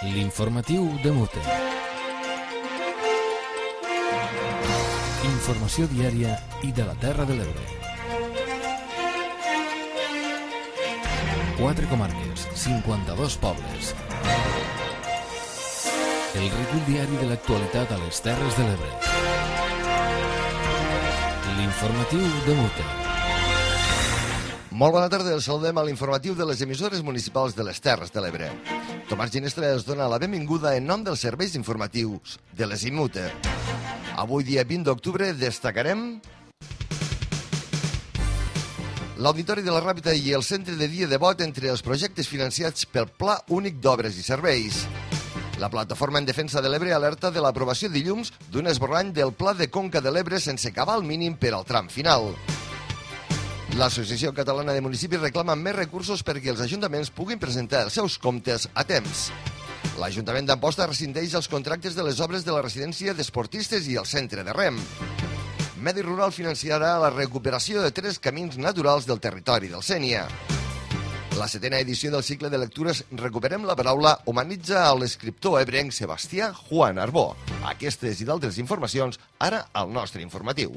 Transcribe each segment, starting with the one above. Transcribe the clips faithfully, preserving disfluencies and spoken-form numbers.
L'informatiu de Mute. Informació diària i de la Terra de l'Ebre. Quatre comarques, cinquanta-dos pobles. El recull diari de l'actualitat a les Terres de l'Ebre. L'informatiu de Mute. Molt bona tarda, el saludem a l'informatiu de les emissores municipals de les Terres de l'Ebre. Tomàs Ginestra es dona la benvinguda en nom dels serveis informatius de les I M U T E. Avui, dia vint d'octubre, destacarem l'Auditori de la Ràpita i el Centre de Dia de Vot entre els projectes financiats pel Pla Únic d'Obres i Serveis. La Plataforma en Defensa de l'Ebre alerta de l'aprovació dilluns d'un esborrany del Pla de Conca de l'Ebre sense cabal mínim per al tram final. L'Associació Catalana de Municipis reclama més recursos perquè els ajuntaments puguin presentar els seus comptes a temps. L'Ajuntament d'Amposta rescindeix els contractes de les obres de la residència d'esportistes i el centre de rem. Medi Rural financiarà la recuperació de tres camins naturals del territori del Sénia. La setena edició del cicle de lectures Recuperem la Paraula humanitza a l'escriptor ebrenc Sebastià Juan Arbó. Aquestes i d'altres informacions ara al nostre informatiu.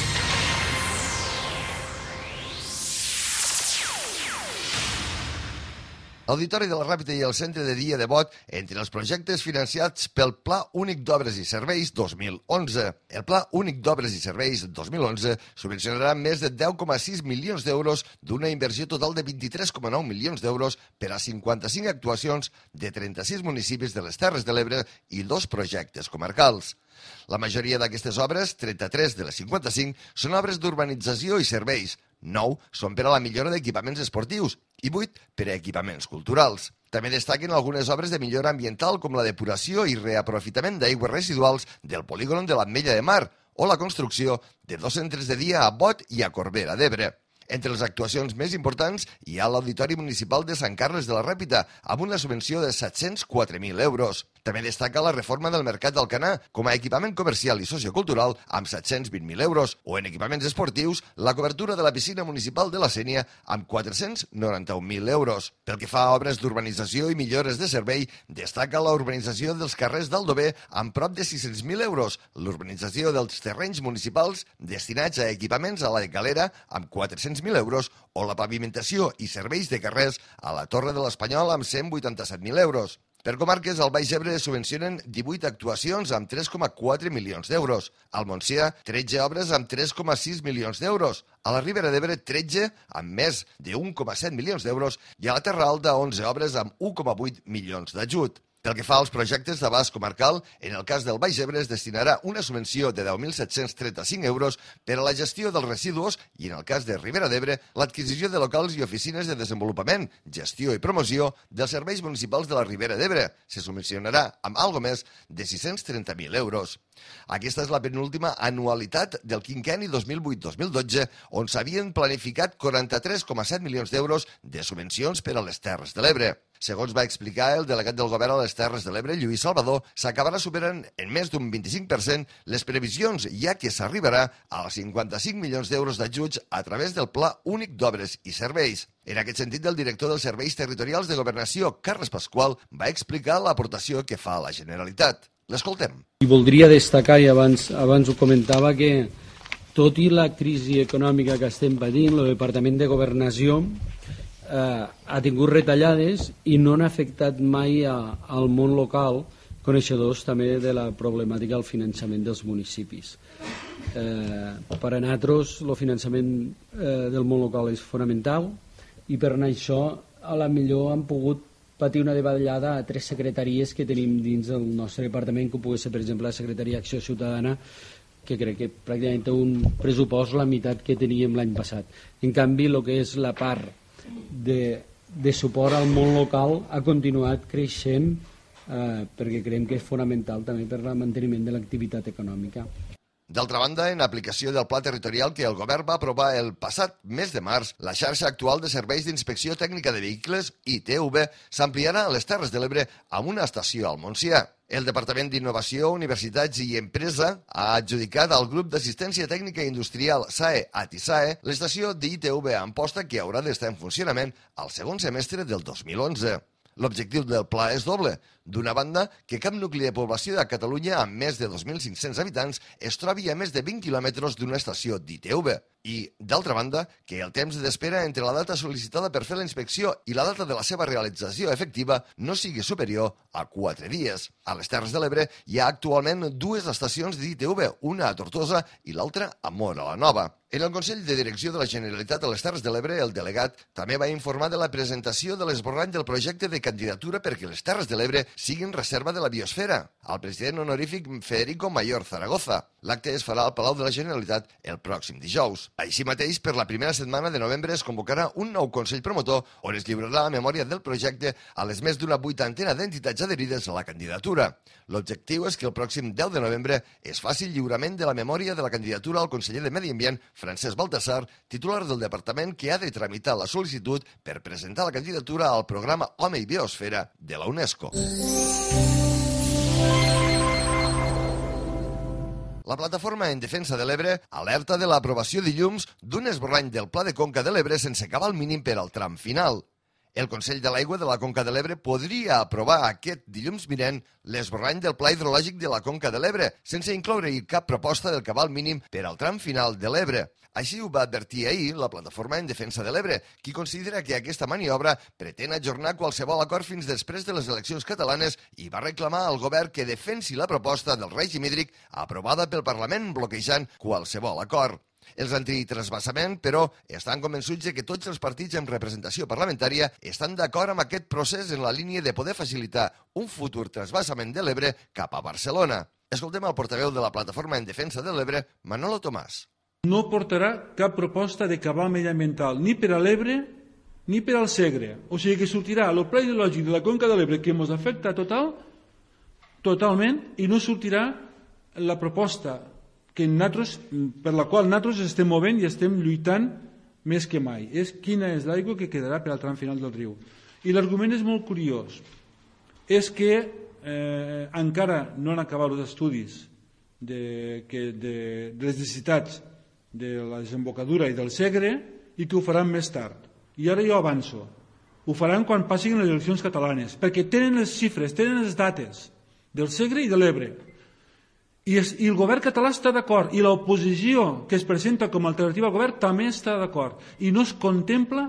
L'Auditori de la Ràpita i el Centre de Dia de Vot entre els projectes financiats pel Pla Únic d'Obres i Serveis dos mil onze. El Pla Únic d'Obres i Serveis dos mil onze subvencionarà més de deu coma sis milions d'euros d'una inversió total de vint-i-tres coma nou milions d'euros per a cinquanta-cinc actuacions de trenta-sis municipis de les Terres de l'Ebre i dos projectes comarcals. La majoria d'aquestes obres, trenta-tres de les cinquanta-cinc, són obres d'urbanització i serveis. nou són per a la millora d'equipaments esportius i vuit per a equipaments culturals. També destaquen algunes obres de millora ambiental com la depuració i reaprofitament d'aigües residuals del polígon de l'Ametlla de Mar o la construcció de dos centres de dia a Bot i a Corbera d'Ebre. Entre les actuacions més importants hi ha l'Auditori Municipal de Sant Carles de la Ràpita, amb una subvenció de set-cents quatre mil euros. També destaca la reforma del Mercat d'Alcanar com a equipament comercial i sociocultural amb set-cents vint mil euros, o en equipaments esportius, la cobertura de la piscina municipal de la Sénia amb quatre-cents noranta-un mil euros. Pel que fa a obres d'urbanització i millores de servei, destaca la urbanització dels carrers d'Aldover amb prop de sis-cents mil euros, l'urbanització dels terrenys municipals destinats a equipaments a la Galera amb quatre-cents mil euros o la pavimentació i serveis de carrers a la Torre de l'Espanyol amb cent vuitanta-set mil euros. Per comarques, al Baix Ebre subvencionen divuit actuacions amb tres coma quatre milions d'euros. Al Montsià, tretze obres amb tres coma sis milions d'euros. A la Ribera d'Ebre, tretze amb més d'un coma set milions d'euros i a la Terra Alta, onze obres amb un coma vuit milions d'ajut. Pel que fa als projectes d'abast comarcal, en el cas del Baix Ebre es destinarà una subvenció de deu mil set-cents trenta-cinc euros per a la gestió dels residus i, en el cas de Ribera d'Ebre, l'adquisició de locals i oficines de desenvolupament, gestió i promoció dels serveis municipals de la Ribera d'Ebre. Se subvencionarà amb algo més de sis-cents trenta mil euros. Aquesta és la penúltima anualitat del quinquenni dos mil vuit dos mil dotze, on s'havien planificat quaranta-tres coma set milions d'euros de subvencions per a les Terres de l'Ebre. Segons va explicar el delegat del govern a les Terres de l'Ebre, Lluís Salvador, s'acabarà superant en més d'un vint-i-cinc per cent les previsions, ja que s'arribarà als cinquanta-cinc milions d'euros d'ajuts a través del Pla Únic d'Obres i Serveis. En aquest sentit, el director dels Serveis Territorials de Governació, Carles Pasqual, va explicar l'aportació que fa a la Generalitat. L'escoltem. I voldria destacar, i abans, abans ho comentava, que tot i la crisi econòmica que estem patint, el Departament de Governació eh, ha tingut retallades i no han afectat mai a, al món local, coneixedors també de la problemàtica del finançament dels municipis. Eh, per a nosaltres el finançament eh, del món local és fonamental i per anar això a la millor han pogut patir una davallada a tres secretaries que tenim dins del nostre departament, com pugui ser, per exemple, la Secretaria d'Acció Ciutadana, que crec que pràcticament té un pressupost la meitat que teníem l'any passat. En canvi, el que és la part de, de suport al món local ha continuat creixent eh, perquè creiem que és fonamental també per al manteniment de l'activitat econòmica. D'altra banda, en aplicació del pla territorial que el govern va aprovar el passat mes de març, la xarxa actual de serveis d'inspecció tècnica de vehicles, I T V, s'ampliarà a les Terres de l'Ebre amb una estació al Montsià. El Departament d'Innovació, Universitats i Empresa ha adjudicat al grup d'assistència tècnica industrial S A E Atisae l'estació d'I T V a Amposta, que haurà d'estar en funcionament al segon semestre del dos mil onze. L'objectiu del pla és doble. D'una banda, que cap nucli de població de Catalunya amb més de dos mil cinc-cents habitants es trobi a més de vint quilòmetres d'una estació d'I T V. I, d'altra banda, que el temps d'espera entre la data sol·licitada per fer la inspecció i la data de la seva realització efectiva no sigui superior a quatre dies. A les Terres de l'Ebre hi ha actualment dues estacions d'I T V, una a Tortosa i l'altra a Móra la Nova. En el Consell de Direcció de la Generalitat a les Terres de l'Ebre, el delegat també va informar de la presentació de l'esborrany del projecte de candidatura perquè les Terres de l'Ebre siguin reserva de la biosfera, al president honorífic Federico Mayor Zaragoza. L'acte es farà al Palau de la Generalitat el pròxim dijous. Així mateix, per la primera setmana de novembre es convocarà un nou Consell Promotor on es lliurarà la memòria del projecte a les més d'una vuitantena d'entitats adherides a la candidatura. L'objectiu és que el pròxim deu de novembre es faci el lliurament de la memòria de la candidatura al conseller de Medi Ambient, Francesc Baltasar, titular del departament que ha de tramitar la sol·licitud per presentar la candidatura al programa Home i Biosfera de la UNESCO. La plataforma en defensa de l'Ebre alerta de l'aprovació dilluns d'un esborrany del Pla de Conca de l'Ebre sense cabal mínim per al tram final. El Consell de l'Aigua de la Conca de l'Ebre podria aprovar aquest dilluns vinent l'esborrany del Pla Hidrològic de la Conca de l'Ebre, sense incloure-hi cap proposta del cabal mínim per al tram final de l'Ebre. Així ho va advertir ahir la plataforma en defensa de l'Ebre, qui considera que aquesta maniobra pretén ajornar qualsevol acord fins després de les eleccions catalanes i va reclamar al govern que defensi la proposta del règim hídric aprovada pel Parlament bloquejant qualsevol acord. Els antitrasbassament, però, estan convençuts que tots els partits amb representació parlamentària estan d'acord amb aquest procés en la línia de poder facilitar un futur trasbassament de l'Ebre cap a Barcelona. Escoltem el portaveu de la plataforma en defensa de l'Ebre, Manolo Tomàs. No portarà cap proposta de cabal mediambiental ni per a l'Ebre ni per al Segre. O sigui que sortirà el pla hidrològic de la Conca de l'Ebre que ens afecta total, totalment, i no sortirà la proposta que nosaltres, per la qual nosaltres estem movent i estem lluitant més que mai. És quina és l'aigua que quedarà per al tram final del riu. I l'argument és molt curiós. És que eh, encara no han acabat els estudis de, que, de, de les necessitats de la desembocadura i del Segre i que ho faran més tard. I ara jo avanço. Ho faran quan passin les eleccions catalanes, perquè tenen les xifres, tenen les dates del Segre i de l'Ebre. I, es, I el govern català està d'acord, i l'oposició que es presenta com a alternativa al govern també està d'acord. I no es contempla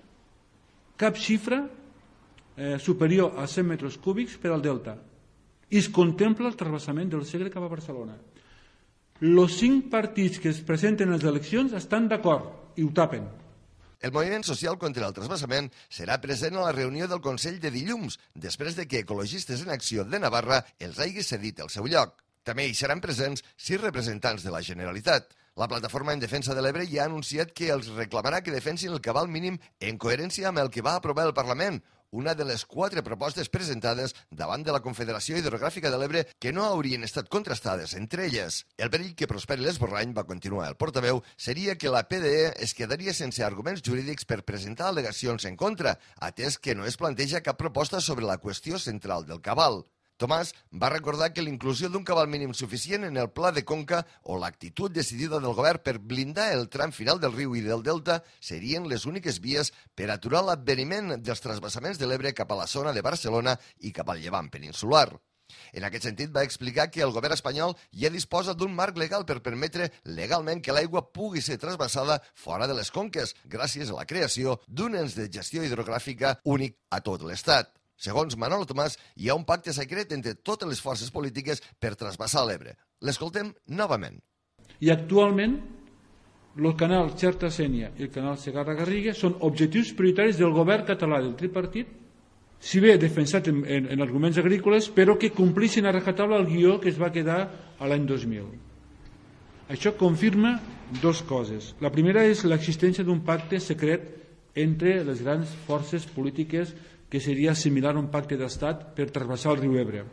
cap xifra eh, superior a cent metres cúbics per al delta. I es contempla el trasbassament del Segre cap a Barcelona. Els cinc partits que es presenten a les eleccions estan d'acord i ho tapen. El moviment social contra el trasbassament serà present a la reunió del Consell de dilluns, després de que Ecologistes en Acció de Navarra els hagi cedit el seu lloc. També hi seran presents sis representants de la Generalitat. La plataforma en defensa de l'Ebre ja ha anunciat que els reclamarà que defensin el cabal mínim en coherència amb el que va aprovar el Parlament, una de les quatre propostes presentades davant de la Confederació Hidrogràfica de l'Ebre que no haurien estat contrastades entre elles. El perill que prosperi l'esborrany, va continuar el portaveu, seria que la P D E es quedaria sense arguments jurídics per presentar al·legacions en contra, atès que no es planteja cap proposta sobre la qüestió central del cabal. Tomàs va recordar que l'inclusió d'un cabal mínim suficient en el pla de conca o l'actitud decidida del govern per blindar el tram final del riu i del delta serien les úniques vies per aturar l'adveniment dels trasbassaments de l'Ebre cap a la zona de Barcelona i cap al llevant peninsular. En aquest sentit, va explicar que el govern espanyol ja disposa d'un marc legal per permetre legalment que l'aigua pugui ser trasbassada fora de les conques, gràcies a la creació d'un ens de gestió hidrogràfica únic a tot l'Estat. Segons Manolo Tomàs, hi ha un pacte secret entre totes les forces polítiques per trasbassar l'Ebre. L'escoltem novament. I actualment, el canal Xerta-Sénia i el canal Segarra-Garriga són objectius prioritaris del govern català del tripartit, si bé defensat en, en, en arguments agrícoles, però que complixin a rajatabla el guió que es va quedar a l'any dos mil. Això confirma dues coses. La primera és l'existència d'un pacte secret entre les grans forces polítiques que seria similar a un pacte d'estat per trasbassar el riu Ebre.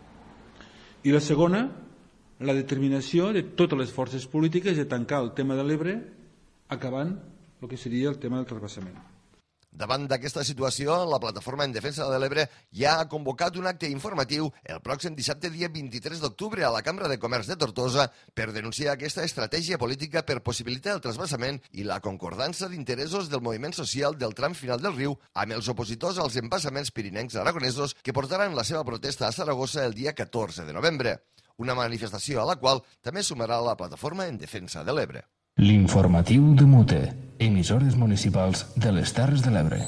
I la segona, la determinació de totes les forces polítiques de tancar el tema de l'Ebre acabant el que seria el tema del trasbassament. Davant d'aquesta situació, la Plataforma en Defensa de l'Ebre ja ha convocat un acte informatiu el pròxim dissabte dia vint-i-tres d'octubre a la Cambra de Comerç de Tortosa per denunciar aquesta estratègia política per possibilitar el trasbassament i la concordança d'interessos del moviment social del tram final del riu amb els opositors als embassaments pirinencs aragonesos que portaran la seva protesta a Saragossa el dia catorze de novembre. Una manifestació a la qual també sumarà la Plataforma en Defensa de l'Ebre. L'informatiu de Mute, emissores municipals de les Terres de l'Ebre.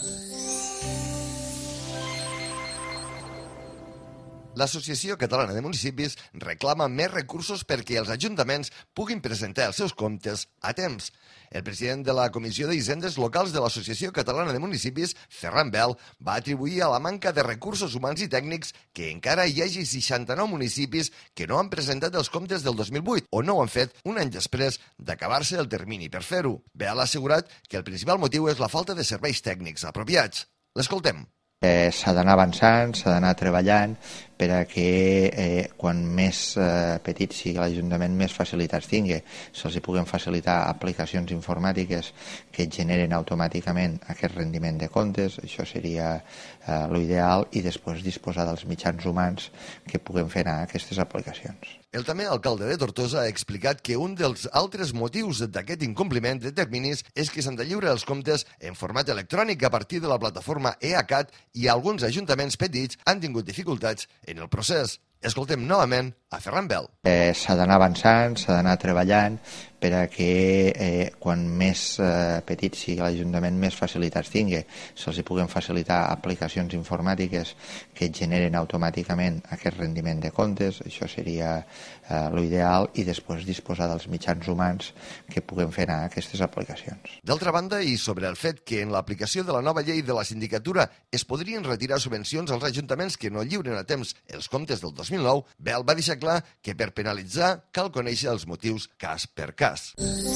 L'Associació Catalana de Municipis reclama més recursos perquè els ajuntaments puguin presentar els seus comptes a temps. El president de la Comissió d'Hisendes Locals de l'Associació Catalana de Municipis, Ferran Bel, va atribuir a la manca de recursos humans i tècnics que encara hi hagi seixanta-nou municipis que no han presentat els comptes del dos mil vuit o no ho han fet un any després d'acabar-se el termini per fer-ho. Bel ha assegurat que el principal motiu és la falta de serveis tècnics apropiats. L'escoltem. Eh, s'ha d'anar avançant, s'ha d'anar treballant per a que eh, quan més eh, petit sigui l'Ajuntament més facilitats tingui. Se'ls puguen facilitar aplicacions informàtiques que generen automàticament aquest rendiment de comptes, això seria eh, l'ideal, i després disposar dels mitjans humans que puguen fer anar aquestes aplicacions. El també alcalde de Tortosa ha explicat que un dels altres motius d'aquest incompliment de terminis és que s'han de lliurar els comptes en format electrònic a partir de la plataforma EACAT i alguns ajuntaments petits han tingut dificultats en el procés. Escoltem novament a Ferran Bel. Eh, s'ha d'anar avançant, s'ha d'anar treballant per a que eh, quan més eh, petit sigui l'Ajuntament més facilitats tingui. Se'ls puguen facilitar aplicacions informàtiques que generen automàticament aquest rendiment de comptes, això seria eh, l'ideal, i després disposar dels mitjans humans que puguen fer anar aquestes aplicacions. D'altra banda, i sobre el fet que en l'aplicació de la nova llei de la sindicatura es podrien retirar subvencions als ajuntaments que no lliuren a temps els comptes del dos mil nou, Bel va deixar clar que per penalitzar cal conèixer els motius cas per cas.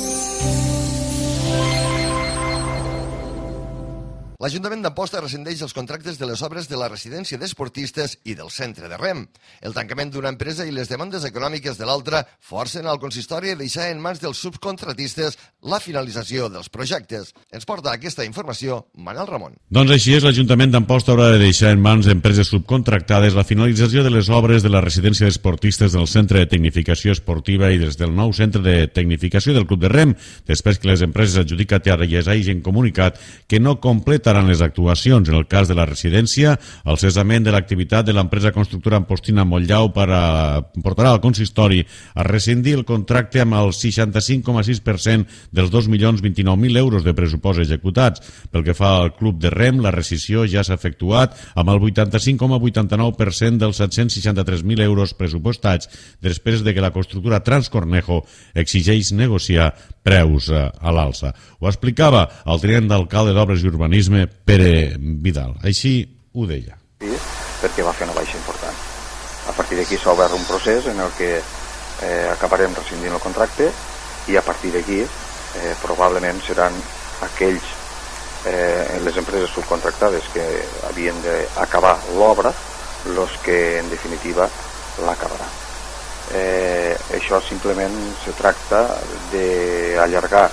L'Ajuntament d'Amposta rescindeix els contractes de les obres de la residència d'esportistes i del centre de rem. El tancament d'una empresa i les demandes econòmiques de l'altra forcen al consistori a deixar en mans dels subcontratistes la finalització dels projectes. Ens porta aquesta informació Manel Ramon. Doncs així és, l'Ajuntament d'Amposta haurà de deixar en mans d'empreses subcontractades la finalització de les obres de la residència d'esportistes del Centre de Tecnificació Esportiva i des del nou Centre de Tecnificació del Club de Rem, després que les empreses adjudicatàries hagin comunicat que no completen seran les actuacions. En el cas de la residència, el cessament de l'activitat de l'empresa constructora ampostina Motllau per a, portarà al consistori a rescindir el contracte amb el seixanta-cinc coma sis per cent dels dos milions vint-i-nou mil euros de pressupost executats. Pel que fa al club de rem, la rescissió ja s'ha efectuat amb el vuitanta-cinc coma vuitanta-nou per cent dels set-cents seixanta-tres mil euros pressupostats després de que la constructora Transcornejo exigeix negociar preus a l'alça. Ho explicava el tinent d'alcalde d'Obres i Urbanisme, Pere Vidal. Així ho deia. Sí, perquè va fer una baixa important. A partir d'aquí s'ha obert un procés en el que eh, acabarem rescindint el contracte i a partir d'aquí eh, probablement seran aquells eh, les empreses subcontractades que havien d'acabar l'obra els que en definitiva l'acabaran. Eh, això simplement se tracta d'allargar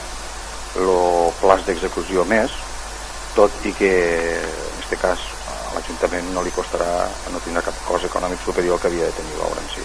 el plaç d'execució més, tot i que en aquest cas a l'Ajuntament no li costarà, no tindrà cap cost econòmic superior que havia de tenir l'obra en si.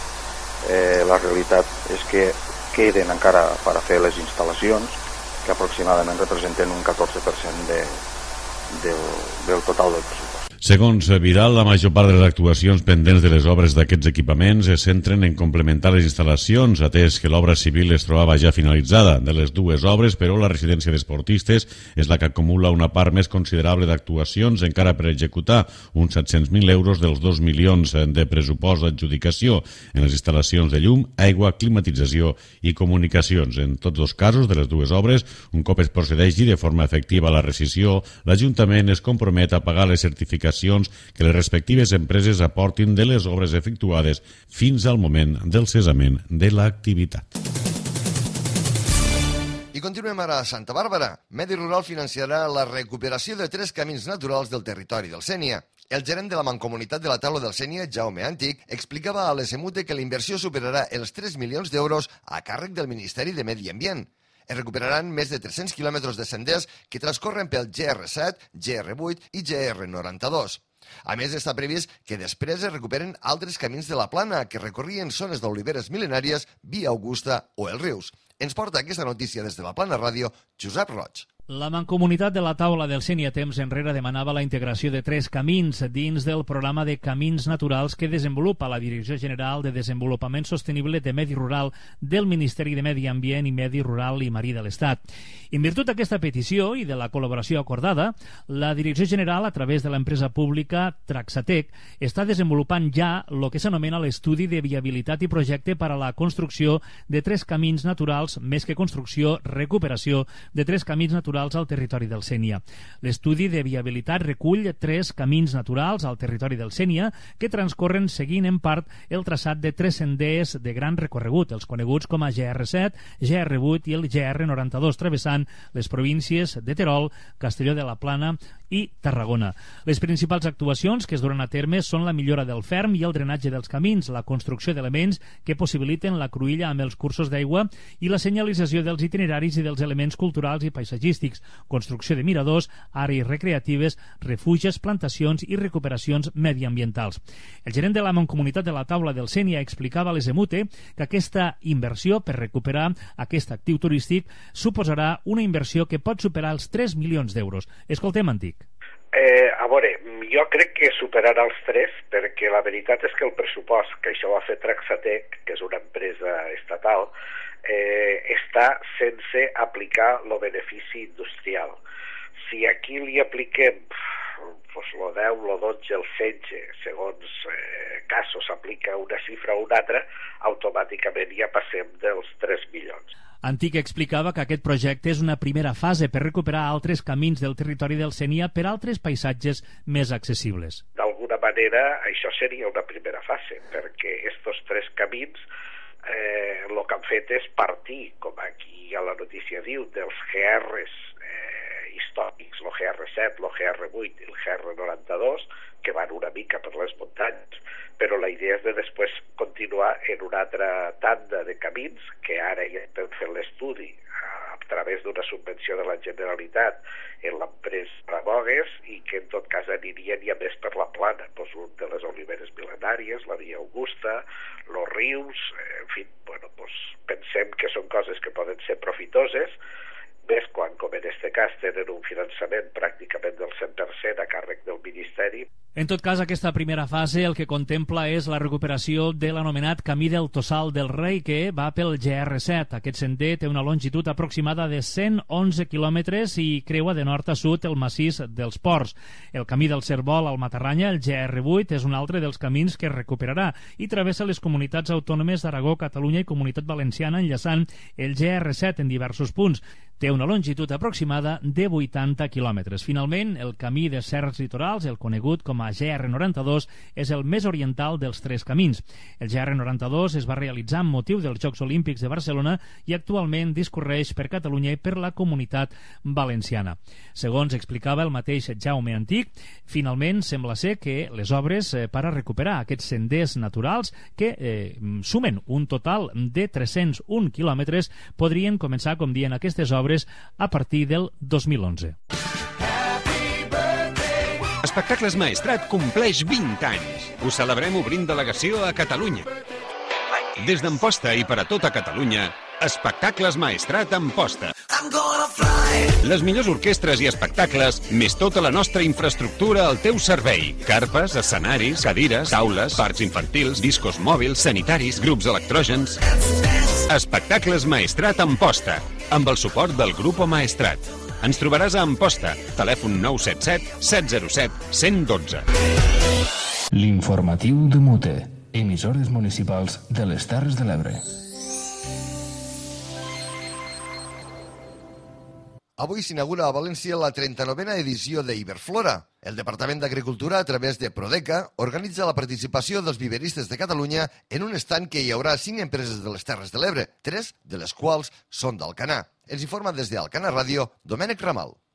Eh, la realitat és que queden encara per a fer les instal·lacions que aproximadament representen un catorze per cent de, del, del total del pressupost. Segons Vidal, la major part de les actuacions pendents de les obres d'aquests equipaments es centren en complementar les instal·lacions, atès que l'obra civil es trobava ja finalitzada. De les dues obres, però, la residència d'esportistes és la que acumula una part més considerable d'actuacions encara per executar, uns set-cents mil euros dels dos milions de pressupost d'adjudicació en les instal·lacions de llum, aigua, climatització i comunicacions. En tots dos casos de les dues obres, un cop es procedeixi de forma efectiva a la rescissió, l'Ajuntament es compromet a pagar les certificacions que les respectives empreses aportin de les obres efectuades fins al moment del cessament de l'activitat. I continuem ara a Santa Bàrbara. Medi Rural financiarà la recuperació de tres camins naturals del territori del Sénia. El gerent de la Mancomunitat de la Taula del Sénia, Jaume Àntic, explicava a l'S M U T E que la inversió superarà els tres milions d'euros a càrrec del Ministeri de Medi Ambient. Es recuperaran més de tres-cents quilòmetres de senders que transcorren pel G R set, G R vuit i G R noranta-dos. A més, està previst que després es recuperen altres camins de la Plana que recorrien zones d'oliveres mil·lenàries, Via Augusta o els rius. Ens porta aquesta notícia des de la Plana Ràdio, Josep Roig. La Mancomunitat de la Taula del Sénia temps enrere demanava la integració de tres camins dins del programa de camins naturals que desenvolupa la Direcció General de Desenvolupament Sostenible de Medi Rural del Ministeri de Medi Ambient i Medi Rural i Marí de l'Estat. En virtut d'aquesta petició i de la col·laboració acordada, la Direcció General, a través de l'empresa pública Traxatec, està desenvolupant ja el que s'anomena l'estudi de viabilitat i projecte per a la construcció de tres camins naturals, més que construcció, recuperació de tres camins naturals al territori del Sénia. L'estudi de viabilitat recull tres camins naturals al territori del Sénia que transcorren seguint en part el traçat de tres senders de gran recorregut, els coneguts com a G R set, G R vuit i el G R noranta-dos, travessant les províncies de Terol, Castelló de la Plana i Tarragona. Les principals actuacions que es duran a terme són la millora del ferm i el drenatge dels camins, la construcció d'elements que possibiliten la cruïlla amb els cursos d'aigua i la senyalització dels itineraris i dels elements culturals i paisatgístics, construcció de miradors, àrees recreatives, refugis, plantacions i recuperacions mediambientals. El gerent de la Mancomunitat de la Taula del Sénia explicava a les Emute que aquesta inversió per recuperar aquest actiu turístic suposarà una inversió que pot superar els tres milions d'euros. Escoltem, Antic. Eh, a veure, jo crec que superarà els tres, perquè la veritat és que el pressupost que això va fer Traxatec, que és una empresa estatal, eh, està sense aplicar el benefici industrial. Si aquí li apliquem pues, el deu, el dotze, el setze, segons eh, casos s'aplica una xifra o una altra, automàticament ja passem dels tres milions. Antic explicava que aquest projecte és una primera fase per recuperar altres camins del territori del Sénia per altres paisatges més accessibles. D'alguna manera, això seria una primera fase, perquè aquests tres camins eh, el que han fet és partir, com aquí a la notícia diu, dels G Rs eh, històrics, el G R set, el G R vuit i el G R noranta-dos, que van una mica per les muntanyes, però la idea és de després continuar en una altra tanda de camins que ara ja estem fent l'estudi a través d'una subvenció de la Generalitat en l'empresa Ramogues i que en tot cas anirien ja més per la Plana, doncs un de les oliveres mil·lenàries, la Via Augusta, els rius, en fi, bueno, doncs pensem que són coses que poden ser profitoses, més quan, com en aquest cas, tenen un finançament pràcticament del cent per cent a càrrec del Ministeri. En tot cas, aquesta primera fase el que contempla és la recuperació de l'anomenat Camí del Tossal del Rei, que va pel G R set. Aquest sender té una longitud aproximada de cent onze quilòmetres i creua de nord a sud el massís dels Ports. El Camí del Cérvol al Matarranya, el G R vuit, és un altre dels camins que es recuperarà i travessa les comunitats autònomes d'Aragó, Catalunya i Comunitat Valenciana, enllaçant el G R set en diversos punts. Té una longitud aproximada de vuitanta quilòmetres. Finalment, el camí de Serres Litorals, el conegut com a G R noranta-dos, és el més oriental dels tres camins. El G R noranta-dos es va realitzar amb motiu dels Jocs Olímpics de Barcelona i actualment discorreix per Catalunya i per la Comunitat Valenciana. Segons explicava el mateix Jaume Antic, finalment sembla ser que les obres eh, per a recuperar aquests senders naturals que eh, sumen un total de tres-cents un quilòmetres podrien començar, com diuen aquestes obres, a partir del dos mil onze. Espectacles Maestrat compleix vint anys. Ho celebrem obrint delegació a Catalunya. Des d'Amposta i per a tota Catalunya, Espectacles Maestrat Amposta. Les millors orquestres i espectacles, més tota la nostra infraestructura al teu servei. Carpes, escenaris, cadires, taules, parcs infantils, discos mòbils, sanitaris, grups electrògens. Espectacles Maestrat Amposta, amb el suport del Grupo Maestrat. Ens trobaràs a Amposta, telèfon nou set set, set zero set, cent dotze. L'informatiu de Mute, emissores municipals de les Terres de l'Ebre. Avui s'inaugura a València la trenta-novena edició d'Iberflora. El Departament d'Agricultura, a través de Prodeca, organitza la participació dels viveristes de Catalunya en un estand que hi haurà cinc empreses de les Terres de l'Ebre, tres de les quals són d'Alcanar. Ens informa des d'Alcanar Ràdio, Domènec Ramal.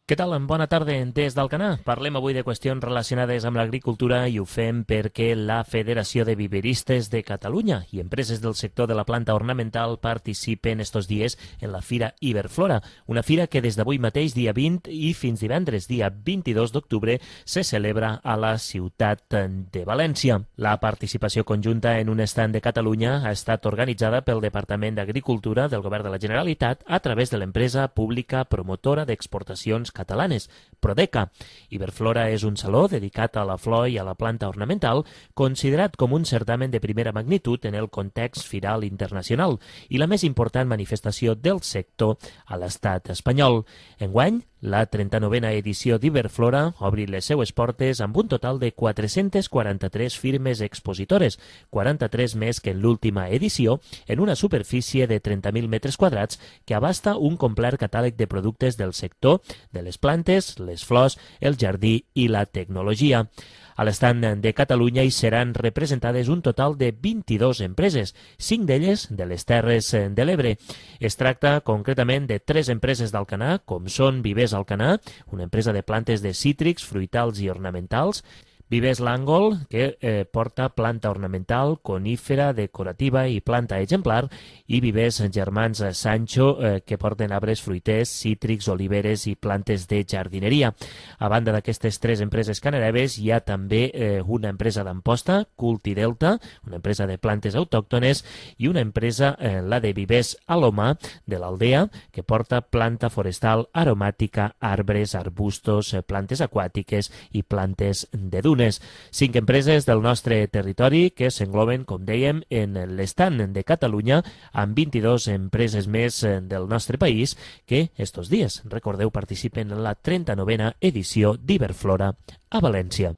Què tal? Bona tarda des d'Alcanar. Parlem avui de qüestions relacionades amb l'agricultura i ho fem perquè la Federació de Viveristes de Catalunya i empreses del sector de la planta ornamental participen estos dies en la Fira Iberflora, una fira que des d'avui mateix, dia vint, i fins divendres, dia vint-i-dos d'octubre, se celebra a la ciutat de València. La participació conjunta en un estand de Catalunya ha estat organitzada pel Departament d'Agricultura del Govern de la Generalitat a través de l'empresa pública promotora d'exportacions catalanes, Prodeca. Iberflora és un saló dedicat a la flor i a la planta ornamental, considerat com un certamen de primera magnitud en el context firal internacional i la més important manifestació del sector a l'estat espanyol. Enguany, la trenta-novena edició d'Iberflora obri les seues portes amb un total de quatre-centes quaranta-tres firmes expositores, quaranta-tres més que en l'última edició, en una superfície de trenta mil metres quadrats que abasta un complet catàleg de productes del sector, de les plantes, les flors, el jardí i la tecnologia. A l'estand de Catalunya hi seran representades un total de vint-i-dues empreses, cinc d'elles de les Terres de l'Ebre. Es tracta concretament de tres empreses d'Alcanar, com són Vivers Alcanar, una empresa de plantes de cítrics, fruitals i ornamentals, Vivers L'Àngol, que eh, porta planta ornamental, conífera, decorativa i planta exemplar, i Vivers Germans Sancho, eh, que porten arbres fruiters, cítrics, oliveres i plantes de jardineria. A banda d'aquestes tres empreses canereves, hi ha també eh, una empresa d'Amposta, Cultidelta, una empresa de plantes autòctones, i una empresa, eh, la de Vivers Alomà, de l'Aldea, que porta planta forestal aromàtica, arbres, arbustos, eh, plantes aquàtiques i plantes de dunes. Cinc empreses del nostre territori que s'engloben, com dèiem, en l'estand de Catalunya amb vint-i-dues empreses més del nostre país que estos dies, recordeu, participen en la trenta-novena edició d'Iberflora a València.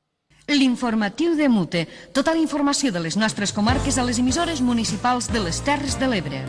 L'informatiu de Mute. Tota la informació de les nostres comarques a les emissores municipals de les Terres de l'Ebre.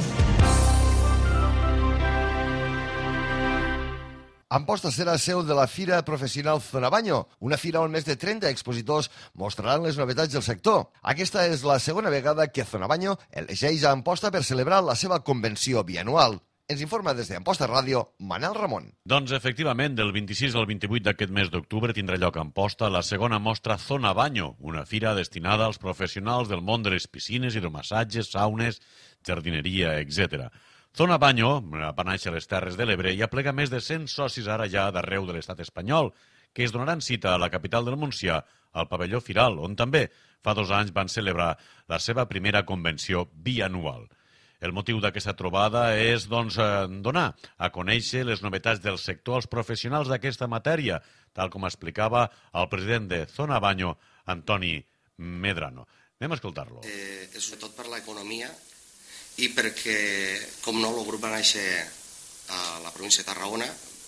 Amposta serà seu de la Fira Professional Zona Baño, una fira on més de trenta expositors mostraran les novetats del sector. Aquesta és la segona vegada que Zona Baño elegeix a Amposta per celebrar la seva convenció bianual. Ens informa des d'Amposta Ràdio, Manel Ramon. Doncs efectivament, del vint-i-sis al vint-i-vuit d'aquest mes d'octubre tindrà lloc a Amposta la segona mostra Zona Baño, una fira destinada als professionals del món de les piscines, hidromassatges, saunes, jardineria, etcètera. Zona Baño va néixer a les Terres de l'Ebre i aplega més de cent socis ara ja d'arreu de l'estat espanyol, que es donaran cita a la capital del Montsià, al pavelló Firal, on també fa dos anys van celebrar la seva primera convenció bianual. El motiu d'aquesta trobada és, doncs, donar a conèixer les novetats del sector als professionals d'aquesta matèria, tal com explicava el president de Zona Baño, Antoni Medrano. Anem a escoltar-lo. Eh, és sobretot per l'economia i perquè, com no, el grup va néixer a la província de Tarragona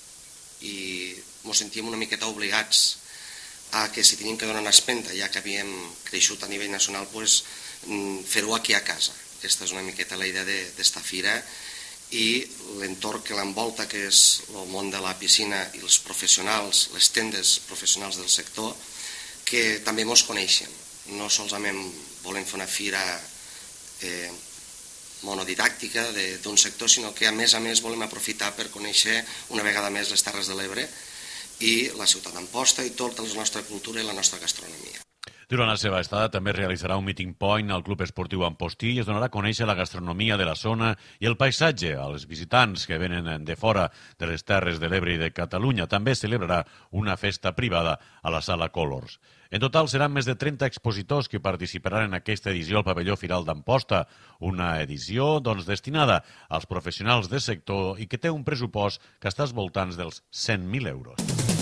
i ens sentíem una miqueta obligats a que si teníem que donar una espenta, ja que havíem creixut a nivell nacional, pues, fer-ho aquí a casa. Aquesta és una miqueta la idea d'esta fira i l'entorn que l'envolta, que és el món de la piscina i els professionals, les tendes professionals del sector, que també ens coneixen. No solament volem fer una fira eh, monodidàctica d'un sector, sinó que a més a més volem aprofitar per conèixer una vegada més les Terres de l'Ebre i la ciutat d'Amposta i tota la nostra cultura i la nostra gastronomia. Durant la seva estada també realitzarà un meeting point al Club Esportiu Ampostí i es donarà a conèixer la gastronomia de la zona i el paisatge als visitants que venen de fora de les Terres de l'Ebre i de Catalunya. També celebrarà una festa privada a la Sala Colors. En total seran més de trenta expositors que participaran en aquesta edició al pavelló Firal d'Amposta, una edició doncs, destinada als professionals del sector i que té un pressupost que està als voltants dels cent mil euros.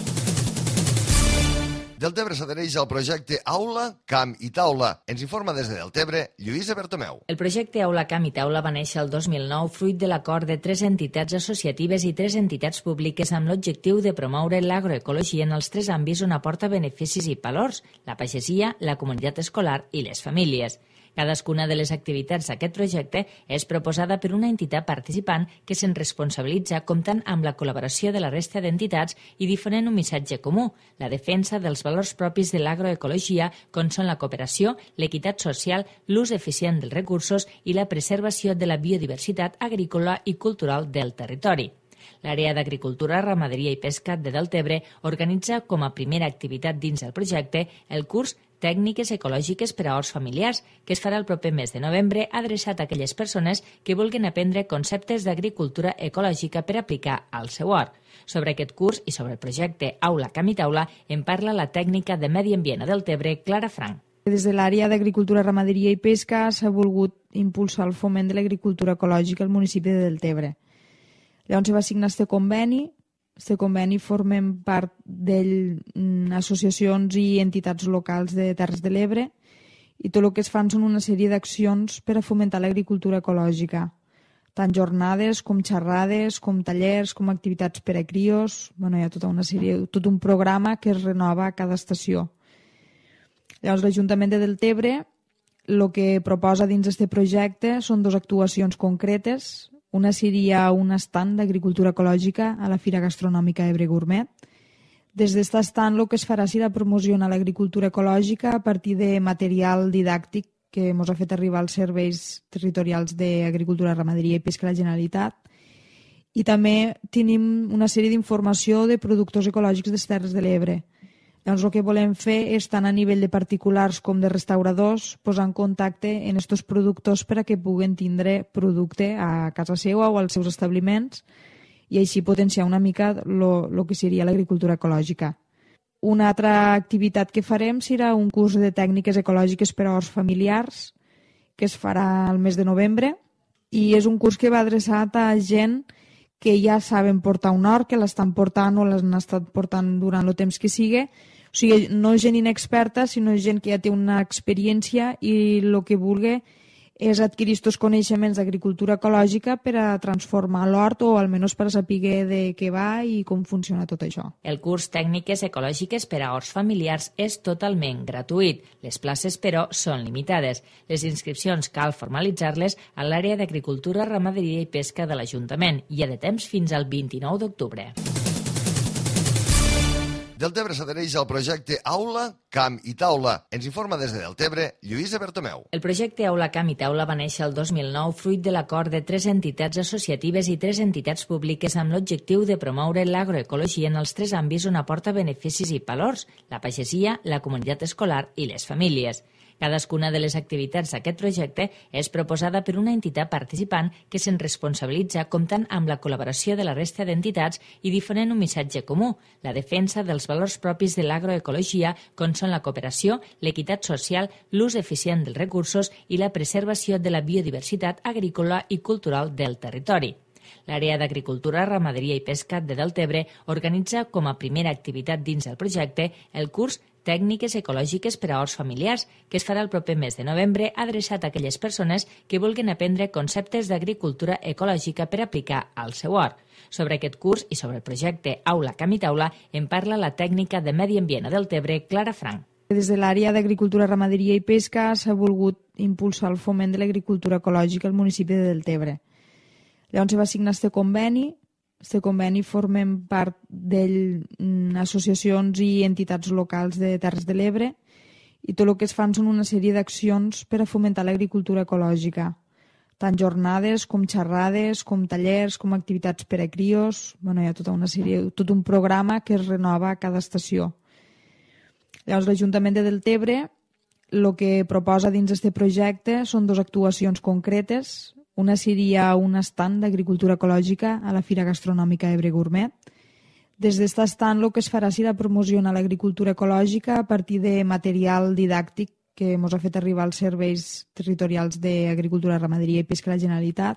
Deltebre s'adhereix al projecte Aula, Camp i Taula. Ens informa des de Deltebre, Lluïsa Bertomeu. El projecte Aula, Camp i Taula va néixer el dos mil nou fruit de l'acord de tres entitats associatives i tres entitats públiques amb l'objectiu de promoure l'agroecologia en els tres àmbits on aporta beneficis i valors: la pagesia, la comunitat escolar i les famílies. Cadascuna de les activitats d'aquest projecte és proposada per una entitat participant que se'n responsabilitza comptant amb la col·laboració de la resta d'entitats i difonent un missatge comú, la defensa dels valors propis de l'agroecologia, com són la cooperació, l'equitat social, l'ús eficient dels recursos i la preservació de la biodiversitat agrícola i cultural del territori. L'àrea d'Agricultura, Ramaderia i Pesca de Deltebre organitza com a primera activitat dins del projecte el curs Tècniques ecològiques per a horts familiars, que es farà el proper mes de novembre, adreçat a aquelles persones que vulguin aprendre conceptes d'agricultura ecològica per aplicar al seu hort. Sobre aquest curs i sobre el projecte Aula Camp i Taula en parla la tècnica de Medi Ambient a Deltebre, Clara Frank. Des de l'àrea d'Agricultura, Ramaderia i Pesca s'ha volgut impulsar el foment de l'agricultura ecològica al municipi de Deltebre. Llavors se va signar este conveni. Este conveni formem part d'associacions i entitats locals de Terres de l'Ebre i tot el que es fan són una sèrie d'accions per a fomentar l'agricultura ecològica, tant jornades com xerrades, com tallers, com activitats per a crios. Bueno, hi ha tota una sèrie, tot un programa que es renova a cada estació. Llavors l'Ajuntament de Deltebre el que proposa dins d'aquest projecte són dues actuacions concretes. Una seria un estand d'agricultura ecològica a la Fira Gastronòmica Ebre Gourmet. Des d'aquest estand el que es farà serà promocionar l'agricultura ecològica a partir de material didàctic que ens ha fet arribar als serveis territorials d'Agricultura, Ramaderia i Pesca a la Generalitat. I també tenim una sèrie d'informació de productors ecològics de les Terres de l'Ebre. Llavors el que volem fer és, tant a nivell de particulars com de restauradors, posar en contacte en aquests productors per a que puguen tindre producte a casa seva o als seus establiments i així potenciar una mica el que seria l'agricultura ecològica. Una altra activitat que farem serà un curs de tècniques ecològiques per a horts familiars que es farà el mes de novembre i és un curs que va adreçat a gent que ja saben portar un hort, que l'estan portant o l'han estat portant durant el temps que sigui. O sigui, no gent inexperta, sinó gent que ja té una experiència i el que vulgui és adquirir aquests coneixements d'agricultura ecològica per a transformar l'hort o almenys per a saber de què va i com funciona tot això. El curs Tècniques ecològiques per a horts familiars és totalment gratuït. Les places, però, són limitades. Les inscripcions cal formalitzar-les a l'àrea d'Agricultura, Ramaderia i Pesca de l'Ajuntament i hi ha de temps fins al vint-i-nou d'octubre. Deltebre s'adhereix al projecte Aula, Camp i Taula. Ens informa des de Deltebre, Lluïsa Bertomeu. El projecte Aula, Camp i Taula va néixer el dos mil nou fruit de l'acord de tres entitats associatives i tres entitats públiques amb l'objectiu de promoure l'agroecologia en els tres àmbits on aporta beneficis i valors: la pagesia, la comunitat escolar i les famílies. Cadascuna de les activitats d'aquest projecte és proposada per una entitat participant que se'n responsabilitza comptant amb la col·laboració de la resta d'entitats i difonent un missatge comú, la defensa dels valors propis de l'agroecologia, com són la cooperació, l'equitat social, l'ús eficient dels recursos i la preservació de la biodiversitat agrícola i cultural del territori. L'àrea d'Agricultura, Ramaderia i Pesca de Deltebre organitza com a primera activitat dins del projecte el curs Tècniques ecològiques per a horts familiars, que es farà el proper mes de novembre, adreçat a aquelles persones que vulguin aprendre conceptes d'agricultura ecològica per aplicar al seu hort. Sobre aquest curs i sobre el projecte Aula Camp i Taula en parla la tècnica de Medi Ambient a Deltebre, Clara Frank. Des de l'àrea d'Agricultura, Ramaderia i Pesca s'ha volgut impulsar el foment de l'agricultura ecològica al municipi de Deltebre. Llavors se va signar este conveni. Este conveni formem part d'associacions i entitats locals de Terres de l'Ebre i tot el que es fan són una sèrie d'accions per a fomentar l'agricultura ecològica, tant jornades com xerrades, com tallers, com activitats per a crios. Bueno, hi ha tota una sèrie, tot un programa que es renova a cada estació. Llavors l'Ajuntament de Deltebre el que proposa dins d'aquest projecte són dues actuacions concretes. Una seria un estand d'agricultura ecològica a la Fira Gastronòmica Ebre Gourmet. Des d'aquest estand el que es farà serà promocionar l'agricultura ecològica a partir de material didàctic que ens ha fet arribar als serveis territorials d'Agricultura, Ramaderia i Pesca a la Generalitat.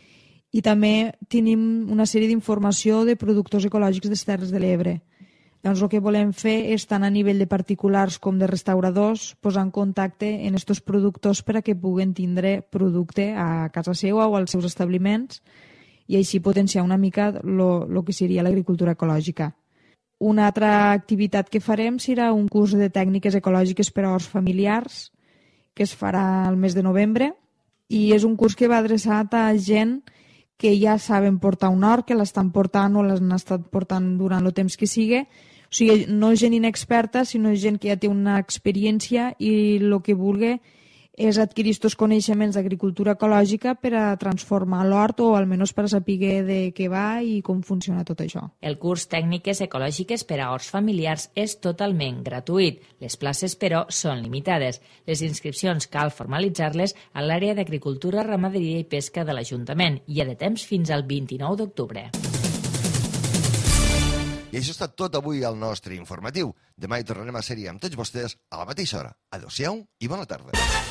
I també tenim una sèrie d'informació de productors ecològics de les Terres de l'Ebre. Llavors el que volem fer és, tant a nivell de particulars com de restauradors, posar en contacte en aquests productors per a que puguen tindre producte a casa seva o als seus establiments i així potenciar una mica el que seria l'agricultura ecològica. Una altra activitat que farem serà un curs de tècniques ecològiques per a horts familiars que es farà el mes de novembre i és un curs que va adreçat a gent que ja saben portar un hort, que l'estan portant o l'han estat portant durant el temps que sigui. O sigui, no gent inexperta, sinó gent que ja té una experiència i el que vulgui és adquirir aquests coneixements d'agricultura ecològica per a transformar l'hort o almenys per a saber de què va i com funciona tot això. El curs Tècniques Ecològiques per a Horts Familiars és totalment gratuït. Les places, però, són limitades. Les inscripcions cal formalitzar-les a l'àrea d'Agricultura, Ramaderia i Pesca de l'Ajuntament i ha de temps fins al vint-i-nou d'octubre. I això ha estat tot avui al nostre informatiu. Demà hi tornarem a ser-hi amb tots vostès a la mateixa hora. Adéu-siau i bona tarda.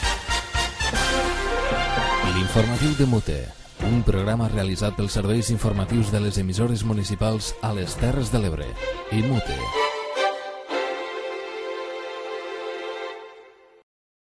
L'informatiu de Mute, un programa realitzat pels serveis informatius de les emissores municipals a les Terres de l'Ebre i Mute.